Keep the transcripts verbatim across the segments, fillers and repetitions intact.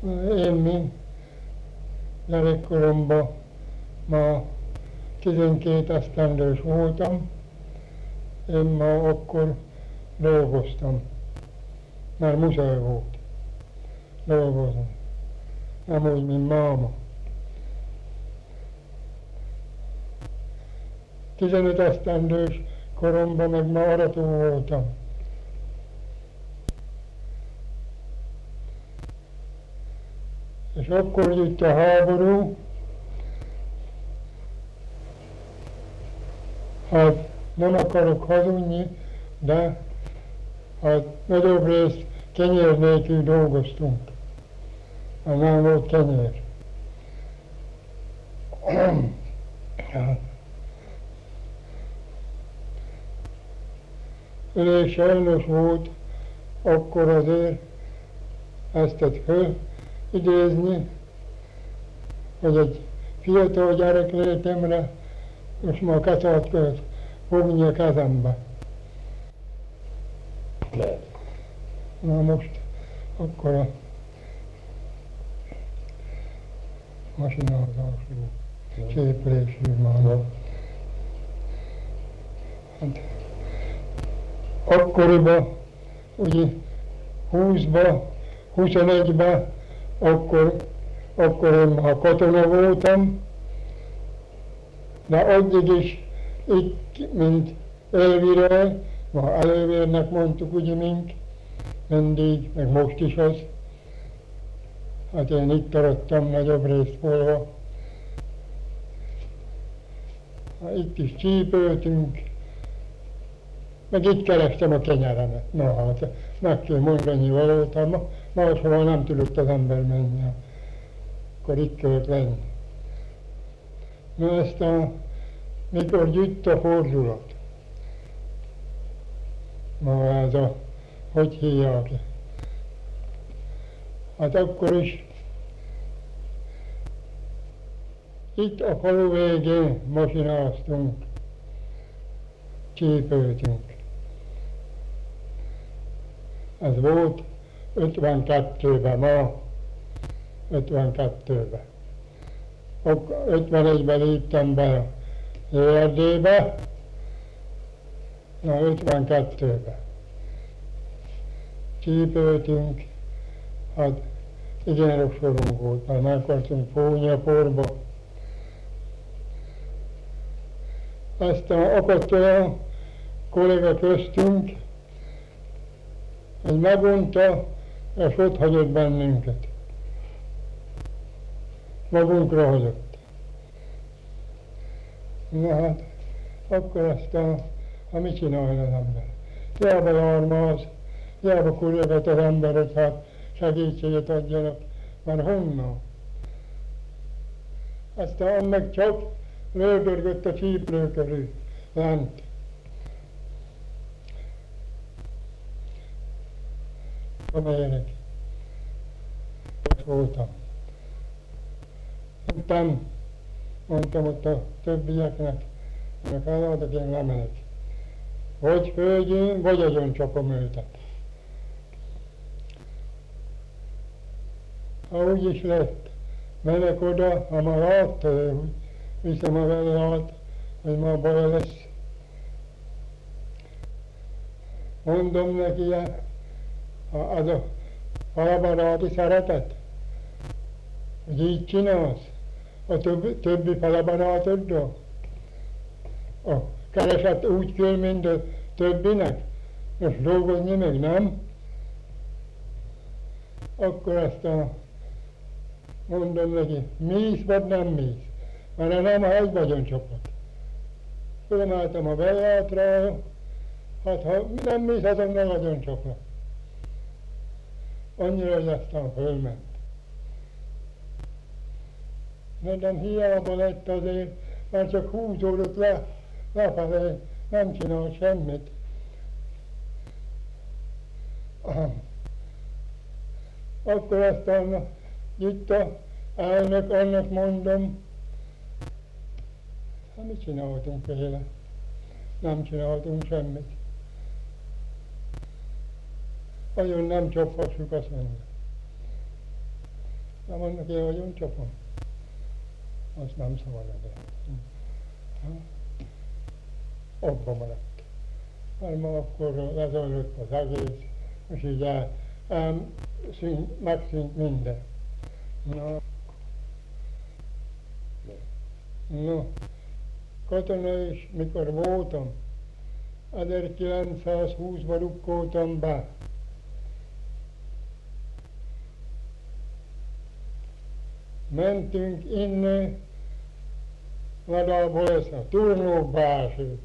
Én mi gyerekkoromban ma tizenkét esztendős voltam, én ma akkor dolgoztam, mert muszáj volt dolgozni, nem úgy, mint máma. tizenöt esztendős koromban meg ma arató voltam. És akkor jött a háború, hát nem akarok hazudni, de hát nagyobb részt kenyér nélkül dolgoztunk, mert nem volt kenyér. Elég sajnos volt akkor azért ezt föl idézni, hogy egy fiatal gyerek létemre most már keszát költ fogni a kezembe. Na most akkor a masinázású, séplésű már. Hát, akkoriban, ugye húszba, huszonegybe, akkor, akkor én már katona voltam, de addig is itt, mint elviről, már elővérnek mondtuk ugye mink, mindig, meg most is az. Hát én itt maradtam nagyobb részt volva. Hát itt is csípöltünk, meg itt kerestem a kenyeremet. Na hát, meg kell mondani valóta, máshol nem tudott az ember menni, akkor itt kellett lenni. Na aztán, mikor jött a fordulat, ma ez a, hogy hívják, hát akkor is itt a falu végén masináztunk, csípöltünk. Ez volt ötvenkettőben, ma ötvenkettőben. ötvenegyben léptem be Erdélybe, na ötvenkettőben. Csípöltünk, hát igen rossz sorunk volt, mert meg akartunk fújni a porba. Aztán akadt olyan kolléga köztünk, hogy megunta, és ott hagyott bennünket. Magunkra hagyott. Na hát, akkor aztán, ha mit csinálja az ember? Hiába jár ma az, hiába kurjogat az ember, hogy hát segítséget adjanak, mert honnan? Aztán meg csak lőgörgött a csíplő körül, lent. Amelyek. Ott voltam. Mondtam, mondtam ott a többieknek, hogy feladok, én lemegyek. Vagy földjén, vagy agyon csapom őtet. Ha úgy is lett, menek oda, ha már látta, hogy viszem a velát, hogy ma baj lesz. Mondom neki, az a falabaráti szeretet, hogy így csinálsz a többi, többi falabarátoddal. A kereset úgy kell, mint a többinek, most dolgozni meg nem. Akkor aztán mondom neki, mész vagy nem mész, mert nem a egy vagyoncsapat. Fölmeltem a bejátra, hát ha nem mész, azonnal vagyoncsapnak. Annyira, hogy aztán fölment. De nem hiába lett azért, mert csak húzódott le, lefelé, nem csinál semmit. Akkor aztán itt a elnök, annak mondom, hát mit csináltunk vele? Nem csináltunk semmit. Nagyon nem csaphassuk, azt mondja. Na mondnak, én vagyok csopon. Azt nem szabad el. Abba maradt. Mert ma akkor lezajlott az egész, és így el, el, szűnt, megszűnt minden. Na, no, katona is, mikor voltam, ezerkilencszázhúszban rukkoltam be. Mentünk innen, Ladából ezt a Turnóba első,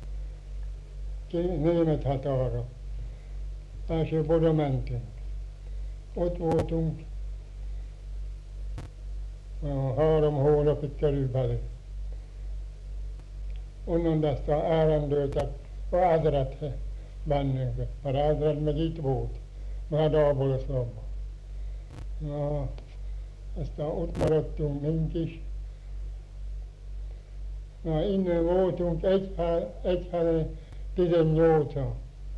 német határa. Elsőbb oda mentünk. Ott voltunk három hónapig körülbelül. Onnan aztán elrendültek a Ázredhez bennünket. A Ázred meg itt volt, Ladából a szobban. Na, aztán ott maradtunk mink is. Na, innen voltunk egy, egy helyen tizennyolcan.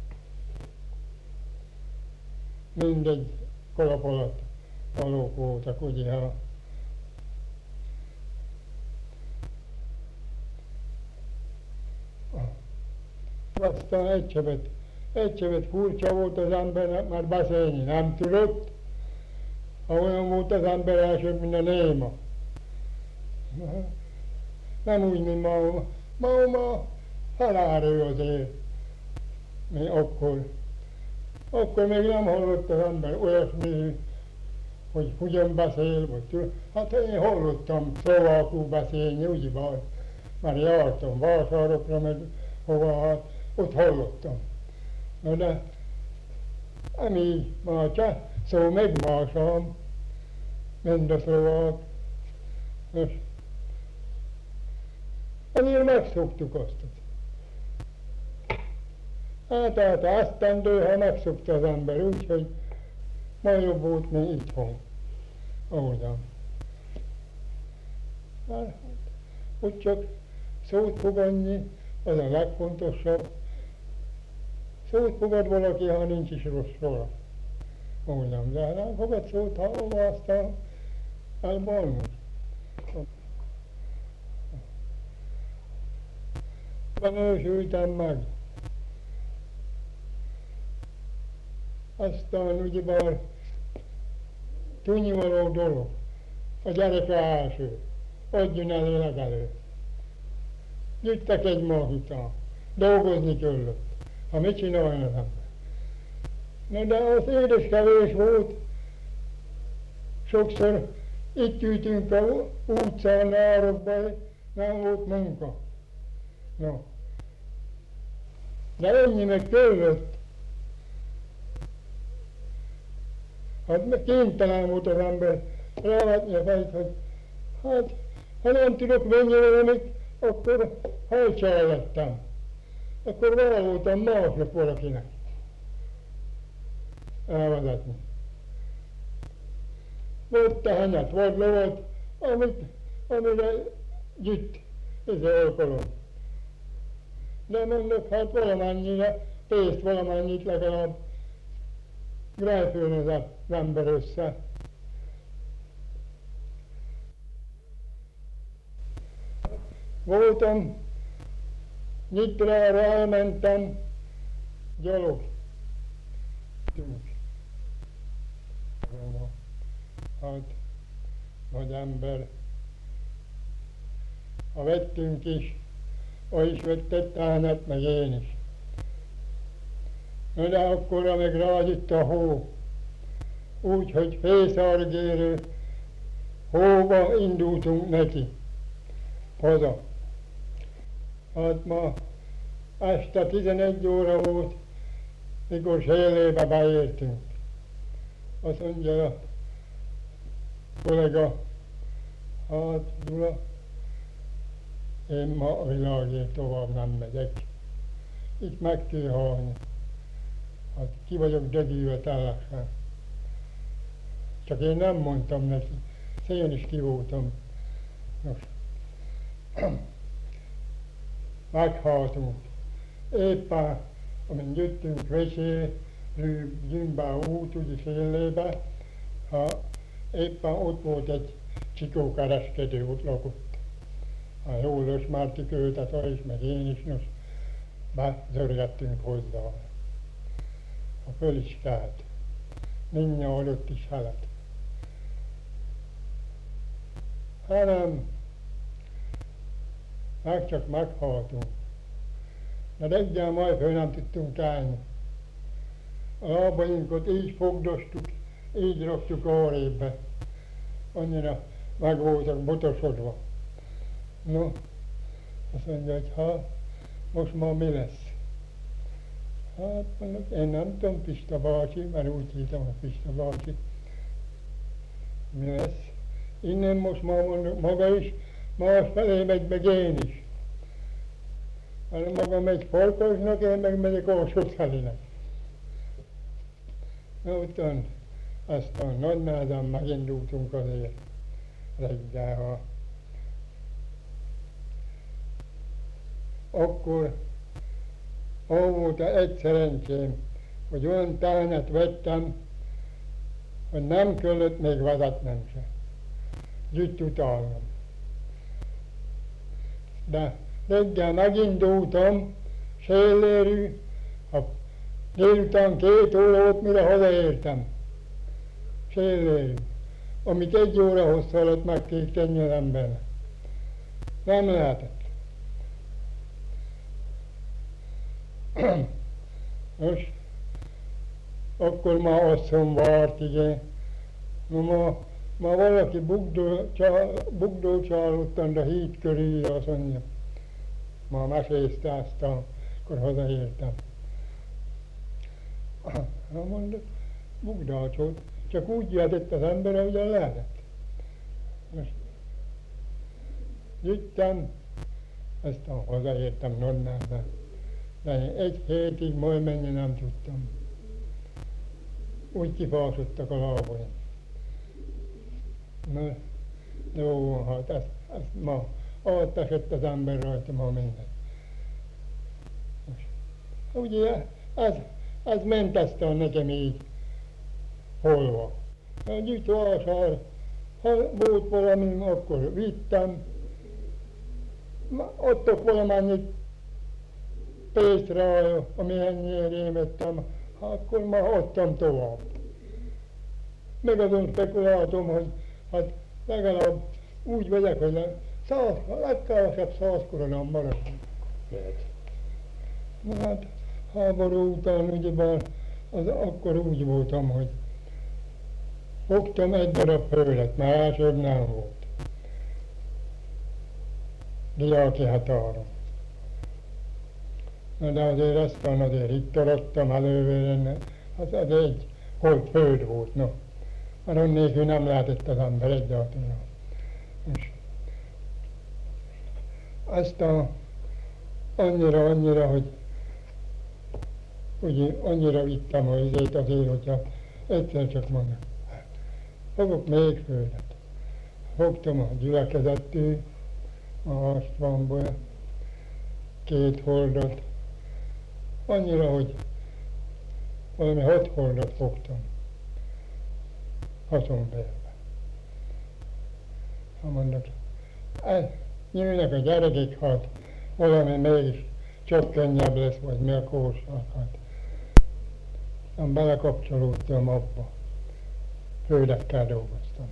Mindegy kalap alatt valók voltak, ugye, ha aztán egy sebet, egy sebet furcsa volt az embernek, már beszélni nem tudott, ha olyan volt az ember első, mint a néma. Nem úgy, mint ma, ma, ma halálő azért, mi akkor. Akkor még nem hallott az ember olyasmi, hogy hogyan beszél, vagy tud. Hát én hallottam szlovákul beszélni, úgy van, már jártam vásárokra, meg hova, hát ott hallottam. Na de nem így, már cseh, szó meg másom, mind a szlovák. És azért megszoktuk azt. Hát hát esztendő, ha megszokta az ember úgy, hogy ma jobb volt, mint itthon. Ahogyan. Hát, úgy csak szót fogadni, az a legfontosabb. Szót fogad valaki, ha nincs is rossz soha. Ahogyan, de nem fogad szót, ha hova, aztán elbalmod. Nősültem meg. Aztán ugyebár túlnyilvaló dolog, a gyereke első, adjon elő legelő. Jöttek egy ma után, dolgozni kellett, ha mit csináljon az ember. Na de az édes kevés volt, sokszor itt ültünk a utcán, árokban, nem volt munka. No. De ennyi meg kellett. Hát meg kénytelen volt az ember rávetni a fejt, hogy hát, ha nem tudok menni valamit, akkor hajtsál lettem. Akkor vala voltam másnak valakinek elvezetni. Volt tehenet, volt lovat, amit, amire gyűjt, ez az alkalom. De mondok, hát valamennyire, pénzt valamennyit legalább grájfőn az ember össze. Voltam, Nyitrára elmentem, gyalog. Hát, nagy ember. Ha vettünk is, ha is vett egy tehenet, meg én is. Na de akkorra meg rágyott a hó, úgy, hogy fészárgérő hóba indultunk neki, haza. Hát ma este tizenegy óra volt, mikor Sélébe beértünk. Azt mondja a kollega, hát Gyula, én ma a világért tovább nem megyek. Itt meg kell halni. Hát ki vagyok dögülve teljesen. Csak én nem mondtam neki. Én is ki voltam. Nos. Meghaltunk. Éppen, amint jöttünk Veséről, Gyümbá út, ugye Sélébe, ha éppen ott volt egy csikókereskedő, ott lakott. Ha jól ismertük őt, hát ő is, meg én is, nos, bezörgettünk hozzá. Ha föl is kelt, mindjárt adott is felet. Hanem, meg csak meghaltunk. De reggel majd föl nem tudtunk állni. A lábainkat így fogdostuk, így raktuk arrébb. Annyira meg voltak botosodva. No, azt mondja, hogy ha, most már mi lesz? Hát mondok, én nem tudom, Pista bácsi, mert úgy hívtam, a Pista bácsi. Mi lesz? Innen most már mondok, maga is, más felé megy, meg én is. Hanem maga megy Farkasnak, én meg megyek Alsószelének. Na utána, aztán nagy nehezen megindultunk azért reggel. Akkor ó, volt egy szerencsém, hogy olyan tányat vettem, hogy nem kellett még vezetnem se. Gyűjt utálom. De reggel megindultam, Sélérű, a délután két óra volt, mire hazaértem. Sélérű, amit egy óra hosszú alatt meg kell tenni az embernek. Nem lehetett. Nos, akkor már asszony várt, igen. No, ma, ma valaki bugdócsálottan a híd körül, azt mondja. Ma mesészte azt, akkor hazaértem. Na mondod, bugdácsolt, csak úgy jöhetett az ember, ahogyan lehetett. Most jöttem, aztán hazaértem Nonnában. De én egy hétig majd menni nem tudtam. Úgy kifásodtak a lábaim. Na, jó, hát ezt, ezt ma átesett az ember rajta ma minden. Ugye ez, ez ment aztán nekem így holva. A gyűjtővásár, ha volt valami, akkor vittem, adtak valamennyit pénzt rá, amilyennyire rémettem, akkor már adtam tovább. Meg azon spekuláltam, hogy hát legalább úgy vegyek, hogy száz, a legkevesebb száz koronám maradjon. Na hát háború után ugyebár az akkor úgy voltam, hogy fogtam egy darab földet, mert elsőbb nem volt. Diáki határon. Na de azért aztán azért itt arattam elővére, az az egy holt föld volt, no. Arra nélkül nem lehetett az ember egyáltalán. És aztán annyira, annyira, hogy ugye annyira vittem a izét azért, hogyha egyszer csak mondom, fogok még földet. Fogtam a gyülekezettől, a Hastvánból két hordot, annyira, hogy valami hat hordot fogtam haszonbérbe. Ha mondok, nyílnak a gyerekek, hát valami mégis csak könnyebb lesz, vagy mi a korszak, hát nem belekapcsolódtam abba, földekkel dolgoztam.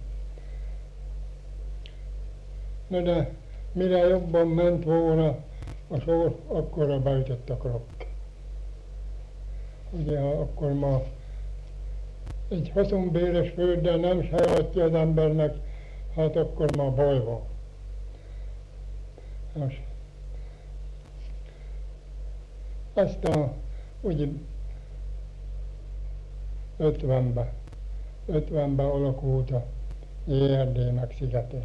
Na de mire jobban ment volna a sor, akkorra beütött a krokk. Ugye akkor ma egy haszonbéres földdel nem sajátja az embernek, hát akkor ma baj van. Nos, aztán ugye ötvenben, ötvenben alakult a jé er dé meg Szigetén.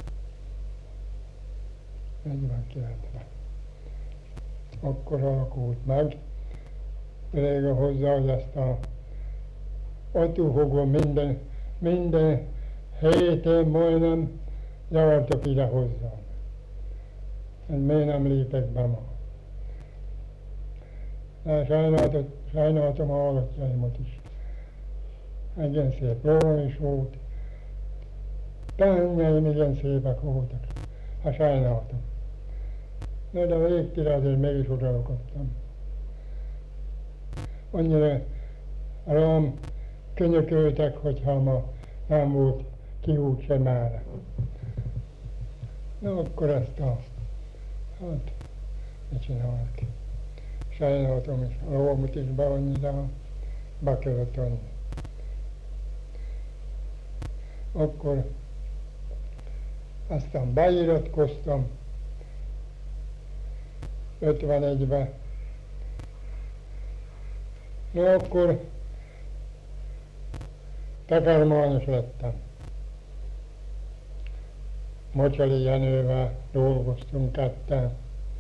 negyvenkilencben. Akkor alakult meg, pedig hozzá, hogy aztán attól fogva minden, minden héten majdnem jártak ide hozzám. Én miért nem lépek be ma? De sajnáltam, sajnáltam a halottjaimat is. Egyen szép lóan is volt, Tánnyai igen szépek voltak, ha sajnáltam. No, de végtére azért meg is uralkodtam. Annyira rám könyököltek, hogyha ma nem volt kiút sem erre. Na akkor ezt a... hát, mit csinálok? Sajnáltam is, a lómut is be annyira, be kellett annyi. Akkor aztán beiratkoztam ötvenegyben. Na akkor takarmányos lettem. Mocsali Jenővel dolgoztunk ketten.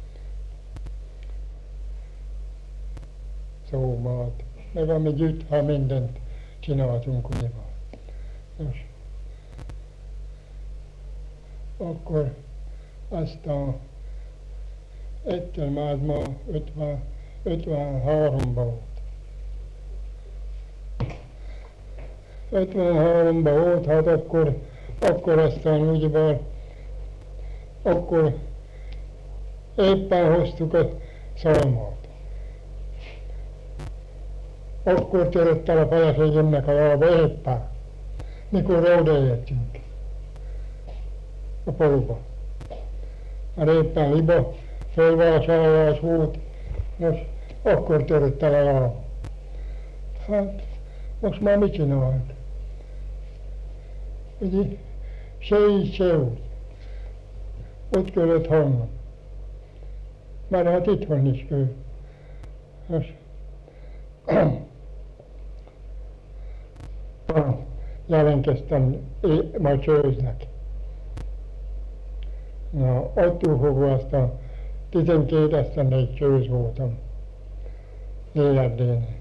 Szómát, meg ami gyűjt, ha mindent csináltunk ugyebár. Nos, akkor aztán egyszer már ma ötvenháromban volt. ötvenháromban volt, hát akkor, akkor aztán ugyebár, akkor éppen hoztuk a szalmát. Akkor törött el a feleségemnek a lába éppen, mikor odaértünk a faluba. Mert éppen liba fölvásárlás volt, most akkor törött el a lába. Hát most már mit csináljuk? Ugye, se így, se úgy. Ott kellett hangom. Mert hát itthon is kell. Most jelentkeztem majd csőznek. Na, attól fogva aztán tizenkét esztendeig csőz voltam. Életdén.